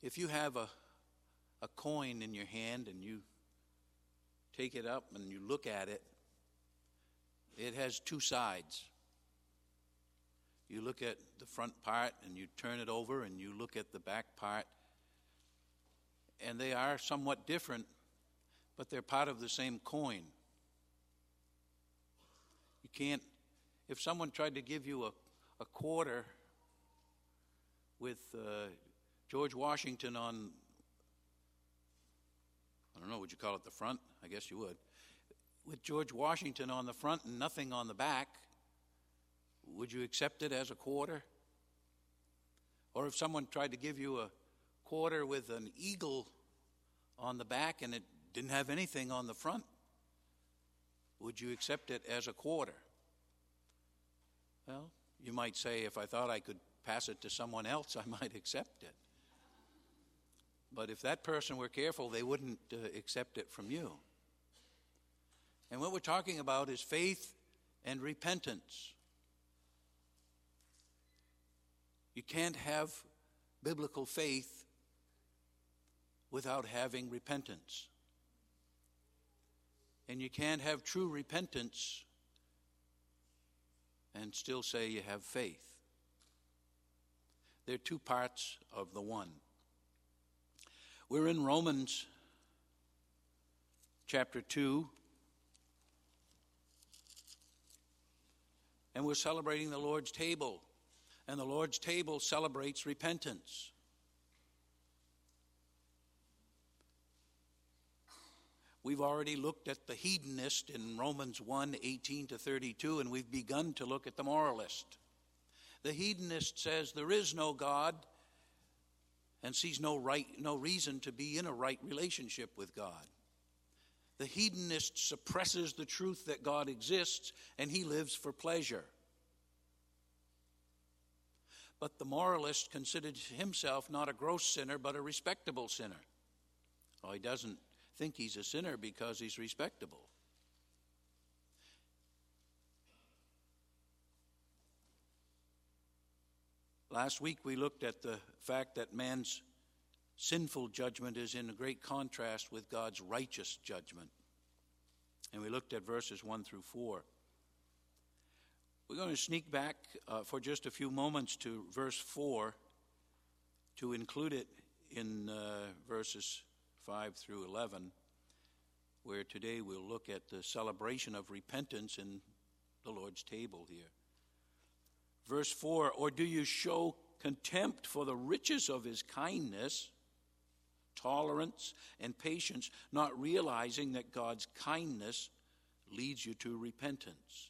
If you have a coin in your hand and you take it up and you look at it, it has two sides. You look at the front part and you turn it over and you look at the back part, and they are somewhat different, but they're part of the same coin. You can't, if someone tried to give you a quarter with George Washington on, I don't know, would you call it the front? I guess you would. With George Washington on the front and nothing on the back, would you accept it as a quarter? Or if someone tried to give you a quarter with an eagle on the back and it didn't have anything on the front, would you accept it as a quarter? Well, you might say, if I thought I could pass it to someone else, I might accept it. But if that person were careful, they wouldn't accept it from you. And what we're talking about is faith and repentance. You can't have biblical faith without having repentance. And you can't have true repentance and still say you have faith. They're two parts of the one. We're in Romans chapter 2, and we're celebrating the Lord's table. And the Lord's table celebrates repentance. We've already looked at the hedonist in Romans 1:18-32, and we've begun to look at the moralist. The hedonist says there is no God and sees no reason to be in a right relationship with God. The hedonist suppresses the truth that God exists, and he lives for pleasure. But the moralist considered himself not a gross sinner, but a respectable sinner. Well, he doesn't think he's a sinner because he's respectable. Last week we looked at the fact that man's sinful judgment is in a great contrast with God's righteous judgment. And we looked at verses 1 through 4. We're going to sneak back for just a few moments to verse 4 to include it in verses 5 through 11, where today we'll look at the celebration of repentance in the Lord's table here. Verse 4, or do you show contempt for the riches of his kindness, tolerance, and patience, not realizing that God's kindness leads you to repentance?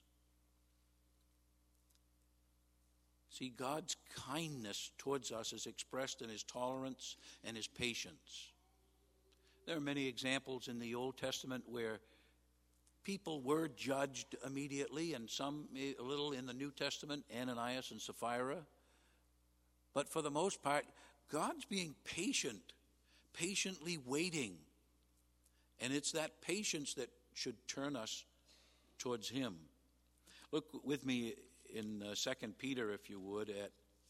See, God's kindness towards us is expressed in his tolerance and his patience. There are many examples in the Old Testament where people were judged immediately, and some a little in the New Testament, Ananias and Sapphira. But for the most part, God's being patient, patiently waiting. And it's that patience that should turn us towards him. Look with me in 2 Peter, if you would, at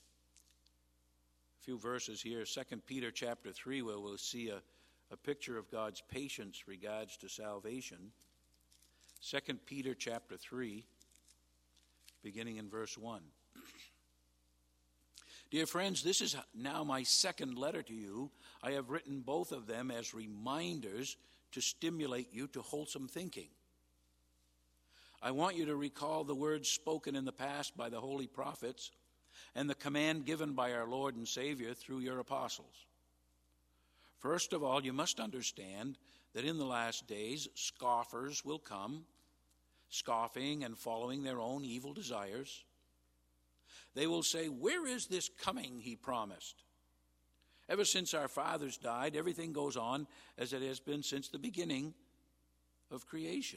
a few verses here. 2 Peter chapter 3, where we'll see a picture of God's patience regards to salvation. 2 Peter chapter 3, beginning in verse 1. Dear friends, this is now my second letter to you. I have written both of them as reminders to stimulate you to wholesome thinking. I want you to recall the words spoken in the past by the holy prophets and the command given by our Lord and Savior through your apostles. First of all, you must understand that in the last days scoffers will come, scoffing and following their own evil desires. They will say, where is this coming he promised? Ever since our fathers died, everything goes on as it has been since the beginning of creation.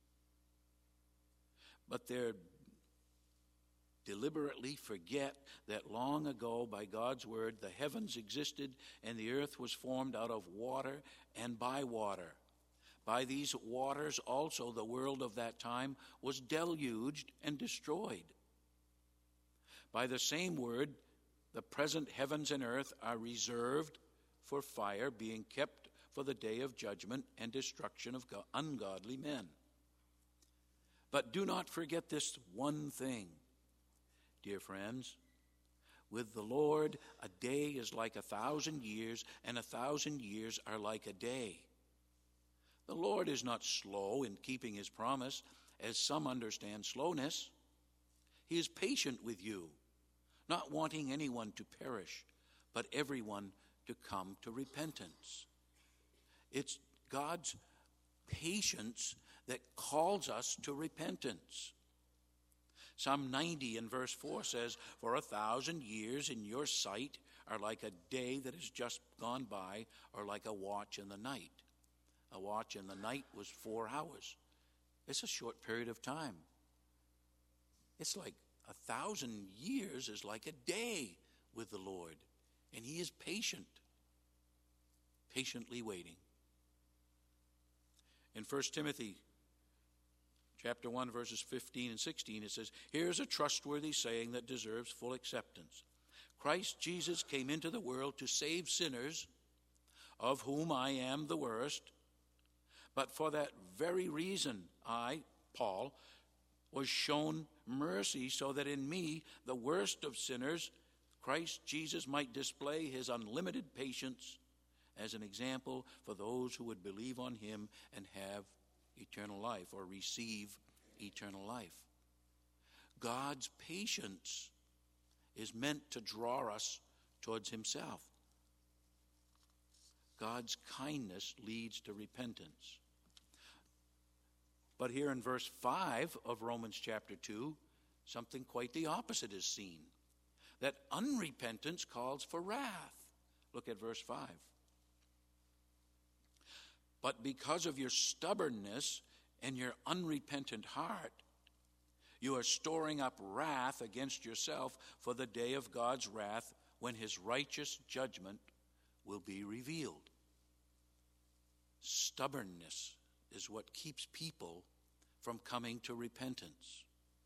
But they deliberately forget that long ago, by God's word, the heavens existed and the earth was formed out of water and by water. By these waters also the world of that time was deluged and destroyed. By the same word, the present heavens and earth are reserved for fire, being kept for the day of judgment and destruction of ungodly men. But do not forget this one thing, dear friends. With the Lord, a day is like 1,000 years, and 1,000 years are like a day. The Lord is not slow in keeping his promise, as some understand slowness. He is patient with you, not wanting anyone to perish, but everyone to come to repentance. It's God's patience that calls us to repentance. Psalm 90 in verse 4 says, "For 1,000 years in your sight are like a day that has just gone by, or like a watch in the night." A watch in the night was 4 hours. It's a short period of time. It's like 1,000 years is like a day with the Lord, and he is patient, patiently waiting. In 1 Timothy chapter 1, verses 15 and 16, it says, "Here's a trustworthy saying that deserves full acceptance. Christ Jesus came into the world to save sinners, of whom I am the worst. But for that very reason I, Paul, was shown mercy, so that in me, the worst of sinners, Christ Jesus might display his unlimited patience as an example for those who would believe on him and have eternal life, or receive eternal life." God's patience is meant to draw us towards himself. God's kindness leads to repentance. But here in verse 5 of Romans chapter 2, something quite the opposite is seen. That unrepentance calls for wrath. Look at verse 5. "But because of your stubbornness and your unrepentant heart, you are storing up wrath against yourself for the day of God's wrath, when his righteous judgment will be revealed." Stubbornness is what keeps people from coming to repentance.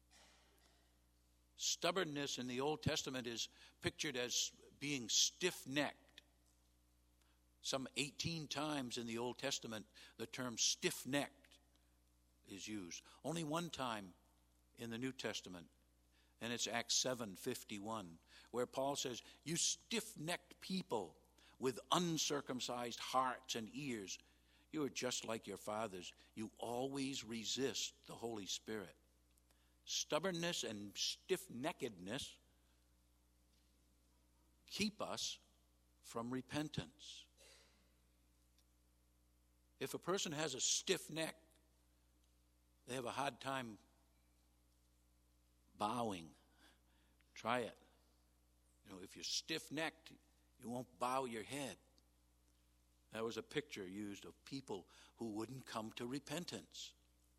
Stubbornness in the Old Testament is pictured as being stiff-necked. Some 18 times in the Old Testament, the term stiff-necked is used. Only one time in the New Testament, and it's Acts 7:51, where Paul says, "You stiff-necked people with uncircumcised hearts and ears, you are just like your fathers. You always resist the Holy Spirit." Stubbornness and stiff-neckedness keep us from repentance. If a person has a stiff neck, they have a hard time bowing. Try it. If you're stiff-necked, you won't bow your head. That was a picture used of people who wouldn't come to repentance.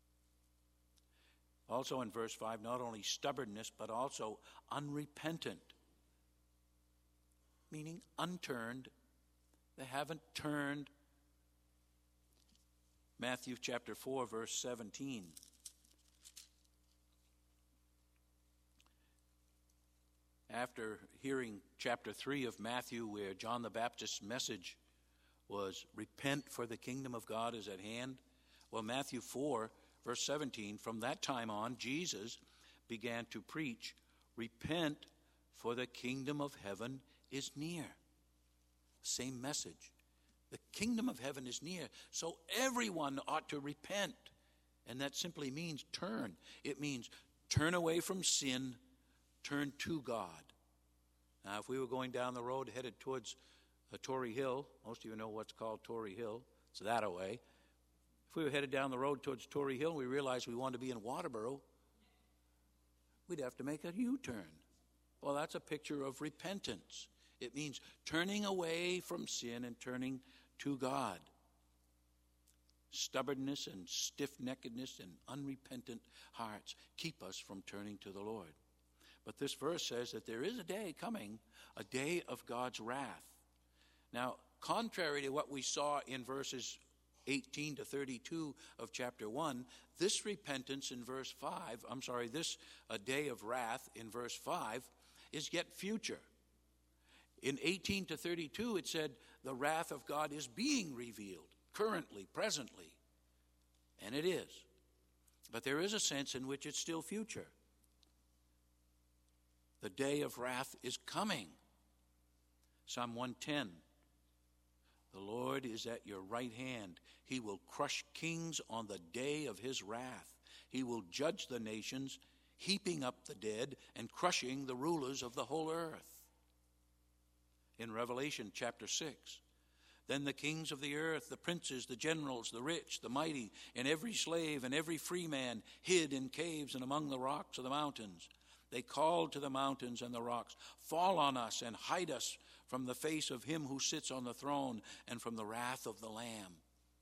Also in verse 5, not only stubbornness, but also unrepentant, meaning unturned. They haven't turned. Matthew chapter 4, verse 17. After hearing chapter 3 of Matthew, where John the Baptist's message was, "Repent, for the kingdom of God is at hand." Well, Matthew 4, verse 17, from that time on, Jesus began to preach, "Repent, for the kingdom of heaven is near." Same message. The kingdom of heaven is near, so everyone ought to repent. And that simply means turn. It means turn away from sin, turn to God. Now, if we were going down the road headed towards Torrey Hill, most of you know what's called Torrey Hill, it's that away. If we were headed down the road towards Torrey Hill and we realized we wanted to be in Waterboro, we'd have to make a U-turn. Well, that's a picture of repentance. It means turning away from sin and turning to God. Stubbornness and stiff-neckedness and unrepentant hearts keep us from turning to the Lord. But this verse says that there is a day coming, a day of God's wrath. Now, contrary to what we saw in verses 18 to 32 of chapter 1, this repentance in verse 5, this day of wrath in verse 5 is yet future. In 18 to 32, it said the wrath of God is being revealed, currently, presently. And it is. But there is a sense in which it's still future. The day of wrath is coming. Psalm 110. The Lord is at your right hand. He will crush kings on the day of his wrath. He will judge the nations, heaping up the dead and crushing the rulers of the whole earth. In Revelation chapter 6, then the kings of the earth, the princes, the generals, the rich, the mighty, and every slave and every free man hid in caves and among the rocks of the mountains. They called to the mountains and the rocks, fall on us and hide us from the face of him who sits on the throne and from the wrath of the Lamb.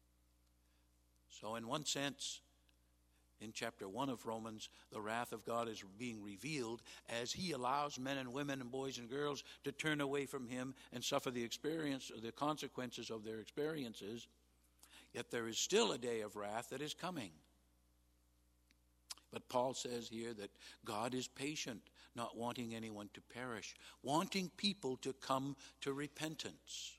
So in one sense, in chapter 1 of Romans, the wrath of God is being revealed as he allows men and women and boys and girls to turn away from him and suffer the consequences of their experiences. Yet there is still a day of wrath that is coming. But Paul says here that God is patient, not wanting anyone to perish, wanting people to come to repentance.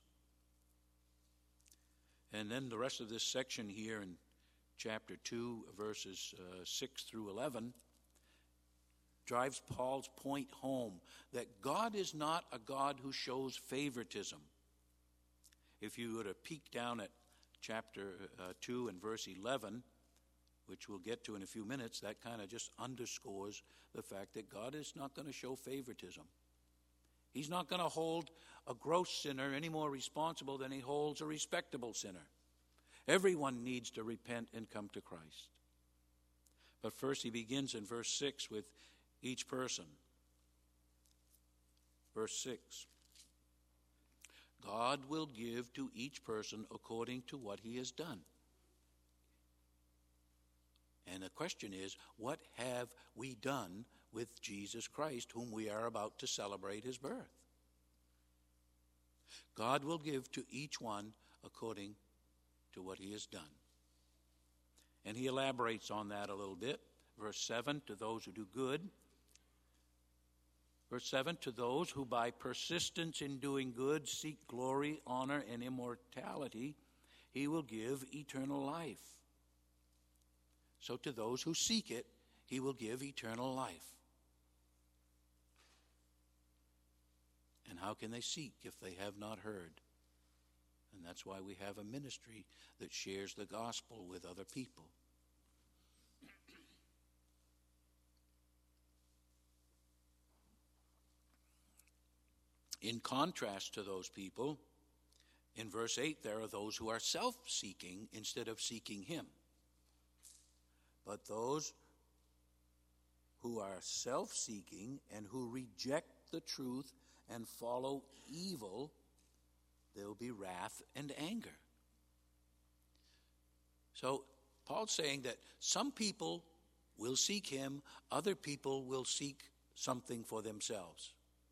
And then the rest of this section here in chapter 2, verses 6 through 11, drives Paul's point home that God is not a God who shows favoritism. If you were to peek down at chapter 2 and verse 11, which we'll get to in a few minutes, that kind of just underscores the fact that God is not going to show favoritism. He's not going to hold a gross sinner any more responsible than he holds a respectable sinner. Everyone needs to repent and come to Christ. But first he begins in verse 6 with each person. Verse 6. God will give to each person according to what he has done. And the question is, what have we done with Jesus Christ, whom we are about to celebrate his birth? God will give to each one according to what he has done. And he elaborates on that a little bit. Verse 7, to those who do good. Verse 7, to those who by persistence in doing good seek glory, honor, and immortality, he will give eternal life. So to those who seek it, he will give eternal life. And how can they seek if they have not heard? And that's why we have a ministry that shares the gospel with other people. In contrast to those people, in verse 8, there are those who are self-seeking instead of seeking him. But those who are self-seeking and who reject the truth and follow evil, there will be wrath and anger. So Paul's saying that some people will seek him, other people will seek something for themselves.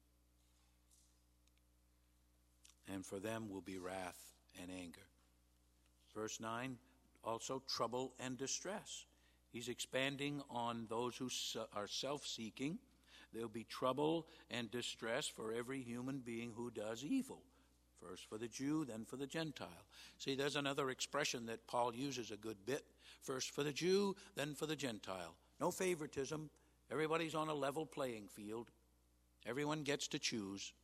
And for them will be wrath and anger. Verse 9, also trouble and distress. He's expanding on those who are self-seeking. There'll be trouble and distress for every human being who does evil. First for the Jew, then for the Gentile. See, there's another expression that Paul uses a good bit. First for the Jew, then for the Gentile. No favoritism. Everybody's on a level playing field. Everyone gets to choose.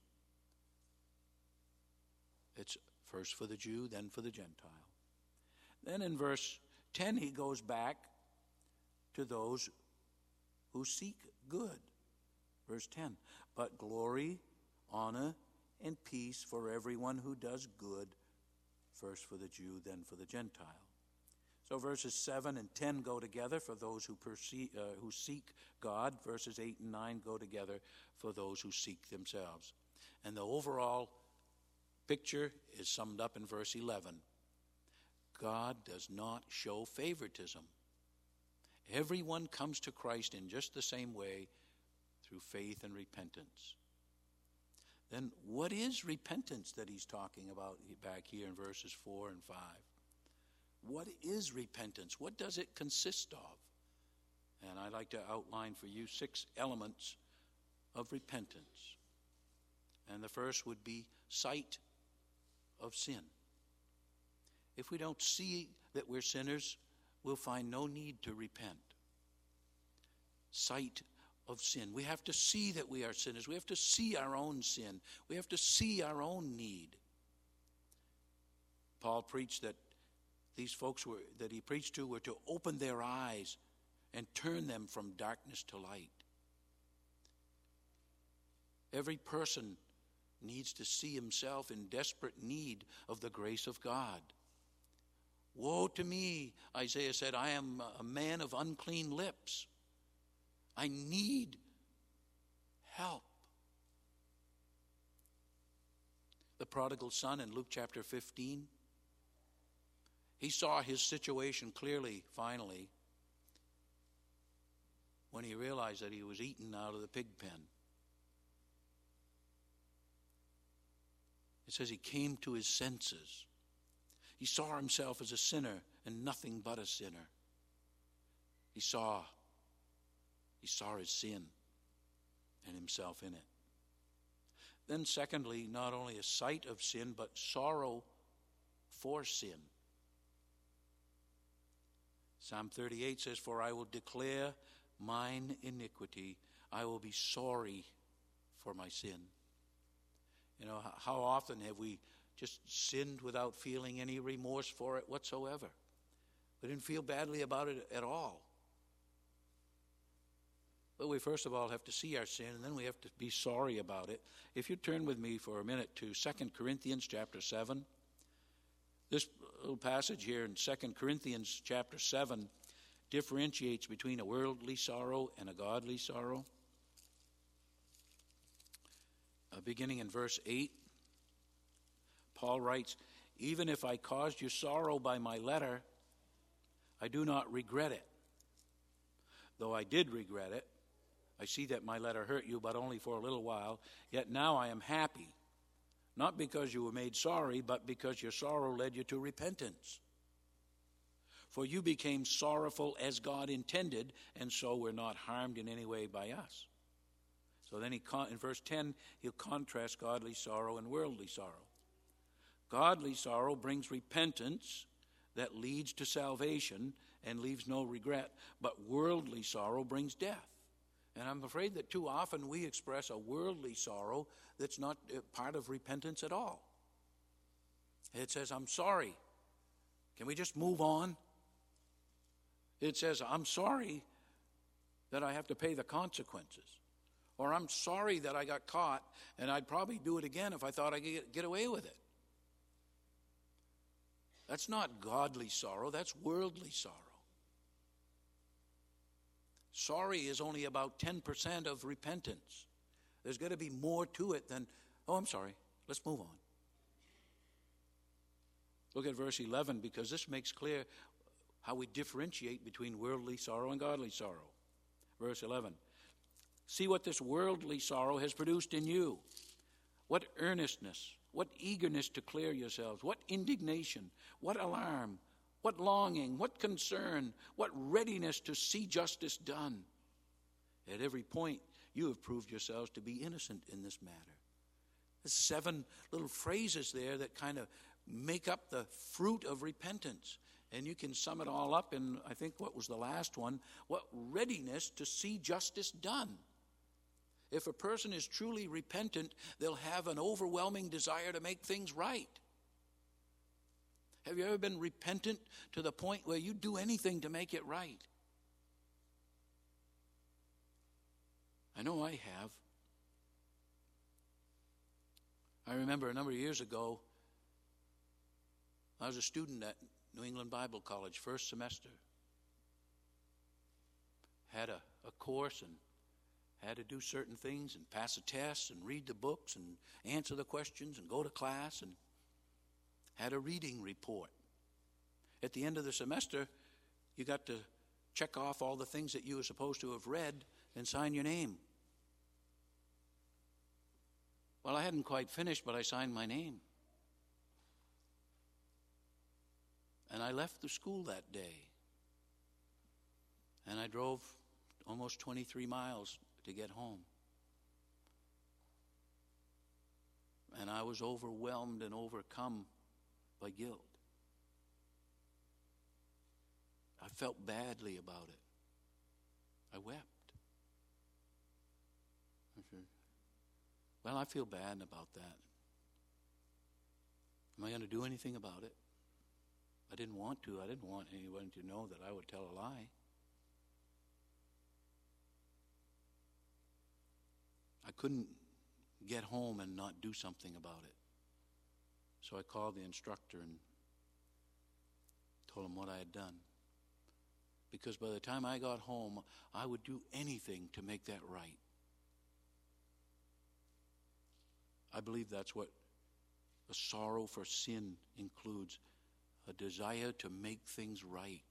It's first for the Jew, then for the Gentile. Then in verse 10, he goes back to those who seek good. Verse 10, but glory, honor, and peace for everyone who does good, first for the Jew, then for the Gentile. So verses 7 and 10 go together for those who seek God. Verses 8 and 9 go together for those who seek themselves. And the overall picture is summed up in verse 11. God does not show favoritism. Everyone comes to Christ in just the same way through faith and repentance. Then what is repentance that he's talking about back here in verses 4 and 5? What is repentance? What does it consist of? And I'd like to outline for you 6 elements of repentance. And the first would be sight of sin. If we don't see that we're sinners, we'll find no need to repent. Sight of sin. We have to see that we are sinners. We have to see our own sin. We have to see our own need. Paul preached that these folks that he preached to were to open their eyes and turn them from darkness to light. Every person needs to see himself in desperate need of the grace of God. Woe to me, Isaiah said, I am a man of unclean lips. I need help. The prodigal son in Luke chapter 15, he saw his situation clearly, finally, when he realized that he was eaten out of the pig pen. It says he came to his senses. He saw himself as a sinner and nothing but a sinner. He saw his sin and himself in it. Then secondly, not only a sight of sin, but sorrow for sin. Psalm 38 says, for I will declare mine iniquity. I will be sorry for my sin. You know, how often have we just sinned without feeling any remorse for it whatsoever? We didn't feel badly about it at all. But we first of all have to see our sin, and then we have to be sorry about it. If you turn with me for a minute to 2 Corinthians chapter 7. This little passage here in 2 Corinthians chapter 7 differentiates between a worldly sorrow and a godly sorrow. Beginning in verse 8, Paul writes, even if I caused you sorrow by my letter, I do not regret it. Though I did regret it, I see that my letter hurt you, but only for a little while. Yet now I am happy, not because you were made sorry, but because your sorrow led you to repentance. For you became sorrowful as God intended, and so were not harmed in any way by us. So then in verse 10, he'll contrast godly sorrow and worldly sorrow. Godly sorrow brings repentance that leads to salvation and leaves no regret, but worldly sorrow brings death. And I'm afraid that too often we express a worldly sorrow that's not part of repentance at all. It says, I'm sorry. Can we just move on? It says, I'm sorry that I have to pay the consequences. Or I'm sorry that I got caught, and I'd probably do it again if I thought I could get away with it. That's not godly sorrow, that's worldly sorrow. Sorry is only about 10% of repentance. There's got to be more to it than, oh, I'm sorry, let's move on. Look at verse 11, because this makes clear how we differentiate between worldly sorrow and godly sorrow. Verse 11. See what this worldly sorrow has produced in you. What earnestness, what eagerness to clear yourselves, what indignation, what alarm, what longing, what concern, what readiness to see justice done. At every point, you have proved yourselves to be innocent in this matter. There's 7 little phrases there that kind of make up the fruit of repentance. And you can sum it all up in, I think, what was the last one? What readiness to see justice done. If a person is truly repentant, they'll have an overwhelming desire to make things right. Have you ever been repentant to the point where you do anything to make it right? I know I have. I remember a number of years ago, I was a student at New England Bible College, first semester. Had a course and had to do certain things and pass a test and read the books and answer the questions and go to class, and had a reading report. At the end of the semester, you got to check off all the things that you were supposed to have read and sign your name. Well, I hadn't quite finished, but I signed my name. And I left the school that day. And I drove almost 23 miles to get home. And I was overwhelmed and overcome by guilt. I felt badly about it. I wept. I said, well, I feel bad about that. Am I going to do anything about it? I didn't want to. I didn't want anyone to know that I would tell a lie. I couldn't get home and not do something about it. So I called the instructor and told him what I had done. Because by the time I got home, I would do anything to make that right. I believe that's what a sorrow for sin includes, a desire to make things right.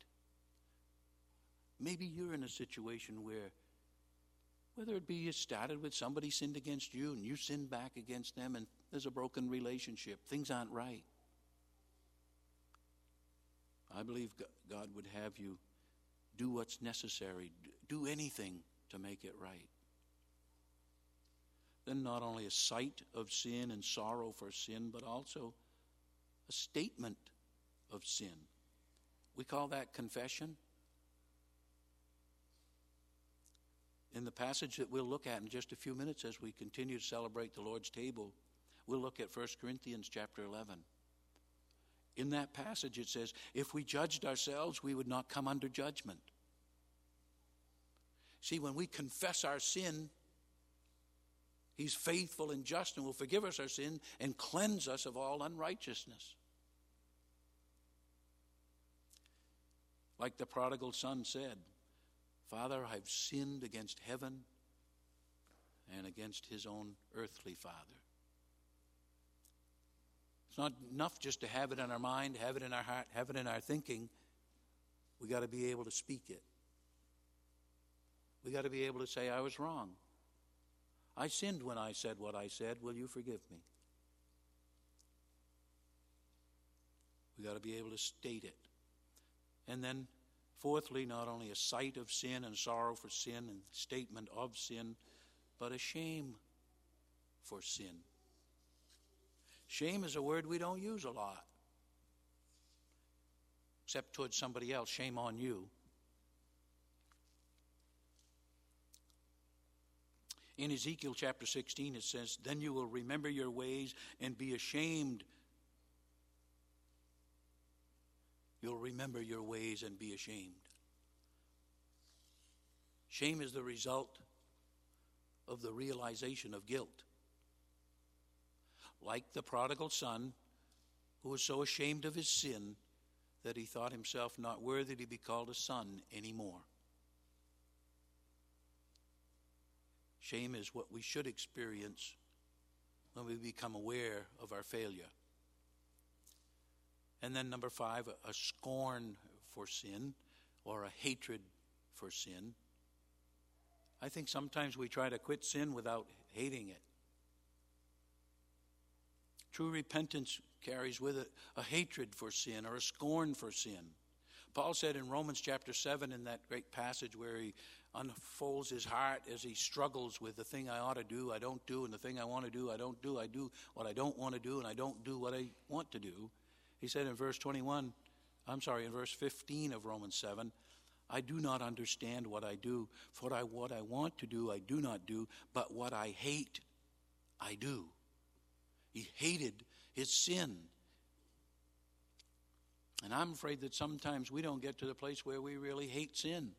Maybe you're in a situation where, whether it be you started with somebody sinned against you and you sinned back against them and there's a broken relationship, things aren't right. I believe God would have you do what's necessary, do anything to make it right. Then not only a sight of sin and sorrow for sin, but also a statement of sin. We call that confession. In the passage that we'll look at in just a few minutes as we continue to celebrate the Lord's table, we'll look at 1 Corinthians chapter 11. In that passage it says, if we judged ourselves, we would not come under judgment. See, when we confess our sin, He's faithful and just and will forgive us our sin and cleanse us of all unrighteousness. Like the prodigal son said, Father, I've sinned against heaven and against his own earthly father. It's not enough just to have it in our mind, have it in our heart, have it in our thinking. We got to be able to speak it. We got to be able to say, I was wrong. I sinned when I said what I said. Will you forgive me? We got to be able to state it. And then, fourthly, not only a sight of sin and sorrow for sin and statement of sin, but a shame for sin. Shame is a word we don't use a lot, except towards somebody else. Shame on you. In Ezekiel chapter 16 it says, then you will remember your ways and be ashamed. You'll remember your ways and be ashamed. Shame is the result of the realization of guilt. Like the prodigal son, who was so ashamed of his sin that he thought himself not worthy to be called a son anymore. Shame is what we should experience when we become aware of our failure. And then number 5, a scorn for sin or a hatred for sin. I think sometimes we try to quit sin without hating it. True repentance carries with it a hatred for sin or a scorn for sin. Paul said in Romans chapter 7, in that great passage where he unfolds his heart as he struggles with the thing I ought to do, I don't do, and the thing I want to do, I don't do. I do what I don't want to do, and I don't do what I want to do. He said in verse 15 of Romans 7, I do not understand what I do, for what I want to do, I do not do, but what I hate, I do. He hated his sin. And I'm afraid that sometimes we don't get to the place where we really hate sin.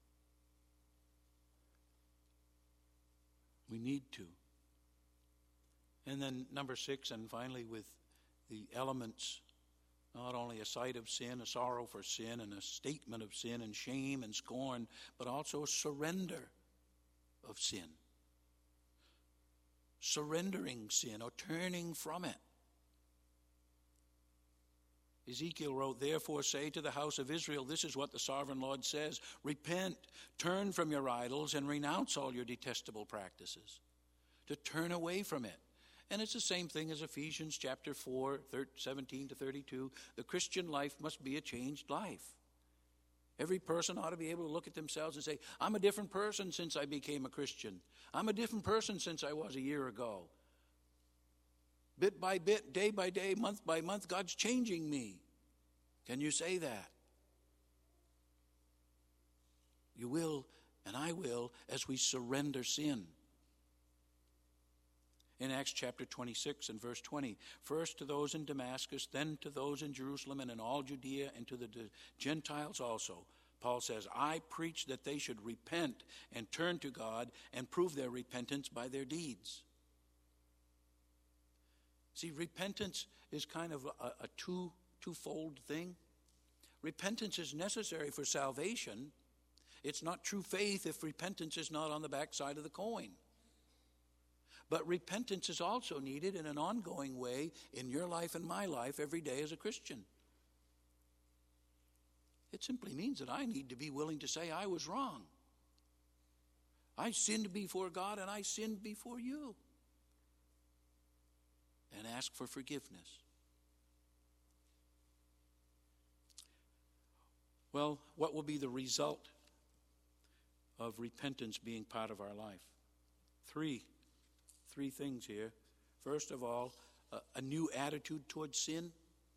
We need to. And then number 6, and finally with the elements, not only a sight of sin, a sorrow for sin, and a statement of sin, and shame and scorn, but also a surrender of sin. Surrendering sin or turning from it. Ezekiel wrote, therefore say to the house of Israel, this is what the sovereign Lord says, repent, turn from your idols, and renounce all your detestable practices. To turn away from it. And it's the same thing as Ephesians chapter 4, 17 to 32. The Christian life must be a changed life. Every person ought to be able to look at themselves and say, I'm a different person since I became a Christian. I'm a different person since I was a year ago. Bit by bit, day by day, month by month, God's changing me. Can you say that? You will, and I will, as we surrender sin. In Acts chapter 26 and verse 20, first to those in Damascus, then to those in Jerusalem and in all Judea, and to the Gentiles also. Paul says, I preach that they should repent and turn to God and prove their repentance by their deeds. See, repentance is kind of a twofold thing. Repentance is necessary for salvation. It's not true faith if repentance is not on the backside of the coin. But repentance is also needed in an ongoing way in your life and my life every day as a Christian. It simply means that I need to be willing to say I was wrong. I sinned before God and I sinned before you. And ask for forgiveness. Well, what will be the result of repentance being part of our life? Three things here. First of all, a new attitude towards sin.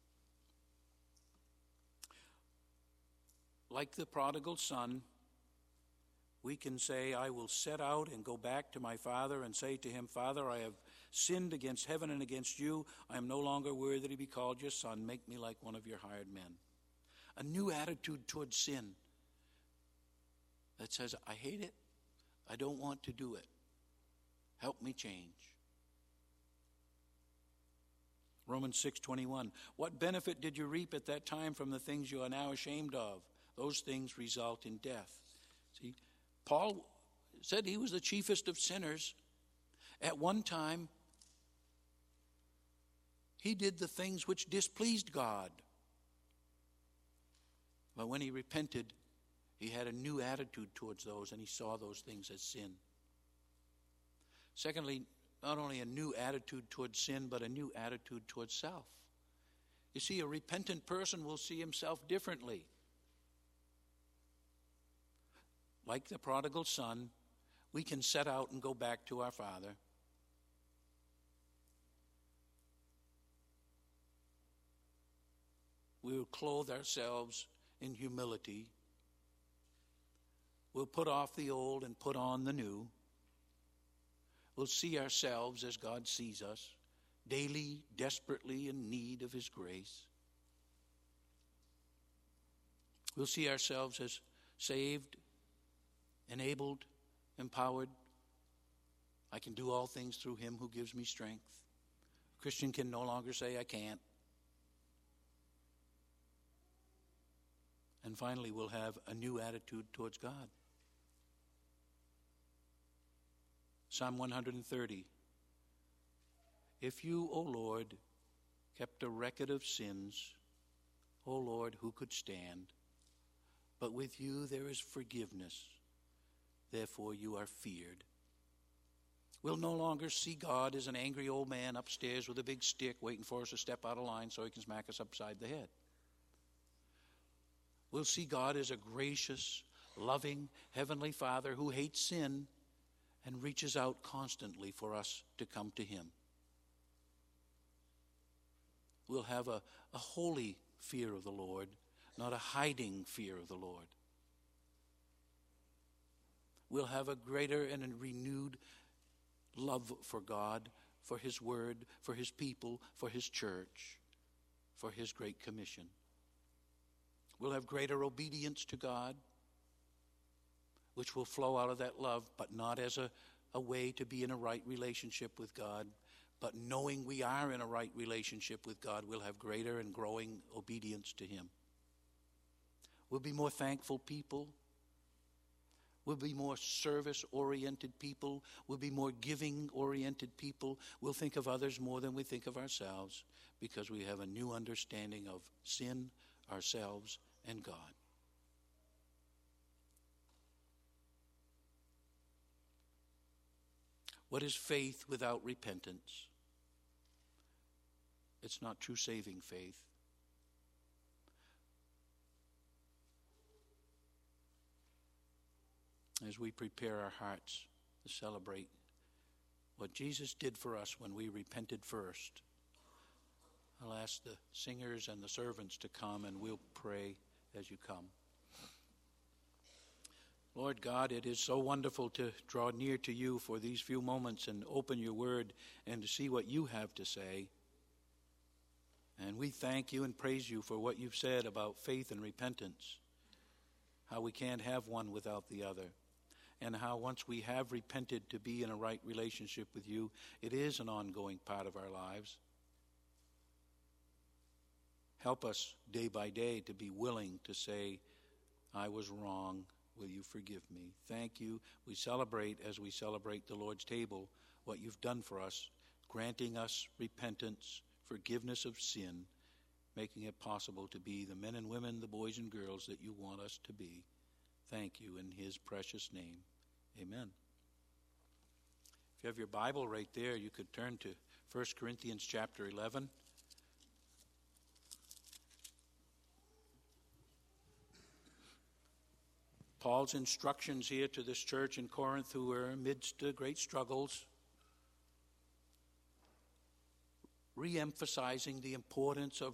Like the prodigal son, we can say, I will set out and go back to my father and say to him, Father, I have sinned against heaven and against you. I am no longer worthy to be called your son. Make me like one of your hired men. A new attitude towards sin that says, I hate it. I don't want to do it. Help me change. Romans 6:21. What benefit did you reap at that time from the things you are now ashamed of? Those things result in death. See, Paul said he was the chiefest of sinners. At one time, he did the things which displeased God. But when he repented, he had a new attitude towards those, and he saw those things as sin. Secondly, not only a new attitude towards sin, but a new attitude towards self. You see, a repentant person will see himself differently. Like the prodigal son, we can set out and go back to our Father. We will clothe ourselves in humility. We'll put off the old and put on the new. We'll see ourselves as God sees us, daily, desperately in need of His grace. We'll see ourselves as saved, enabled, empowered. I can do all things through Him who gives me strength. A Christian can no longer say, I can't. And finally, we'll have a new attitude towards God. Psalm 130. If you, O Lord, kept a record of sins, O Lord, who could stand? But with you there is forgiveness. Therefore you are feared. We'll no longer see God as an angry old man upstairs with a big stick waiting for us to step out of line so He can smack us upside the head. We'll see God as a gracious, loving, heavenly Father who hates sin and reaches out constantly for us to come to Him. We'll have a holy fear of the Lord, not a hiding fear of the Lord. We'll have a greater and a renewed love for God, for His Word, for His people, for His church, for His great commission. We'll have greater obedience to God, which will flow out of that love, but not as a way to be in a right relationship with God, but knowing we are in a right relationship with God, we'll have greater and growing obedience to Him. We'll be more thankful people. We'll be more service-oriented people. We'll be more giving-oriented people. We'll think of others more than we think of ourselves because we have a new understanding of sin, ourselves, and God. What is faith without repentance? It's not true saving faith. As we prepare our hearts to celebrate what Jesus did for us when we repented first. I'll ask the singers and the servants to come, and we'll pray as you come. Lord God, it is so wonderful to draw near to you for these few moments and open your word and to see what you have to say. And we thank you and praise you for what you've said about faith and repentance, how we can't have one without the other, and how once we have repented to be in a right relationship with you, it is an ongoing part of our lives. Help us day by day to be willing to say, I was wrong. Will you forgive me? Thank you. We celebrate, as we celebrate the Lord's table, what you've done for us, granting us repentance, forgiveness of sin, making it possible to be the men and women, the boys and girls that you want us to be. Thank you in his precious name. Amen. If you have your Bible right there, you could turn to 1 Corinthians chapter 11. Paul's instructions here to this church in Corinth, who were amidst great struggles, re-emphasizing the importance of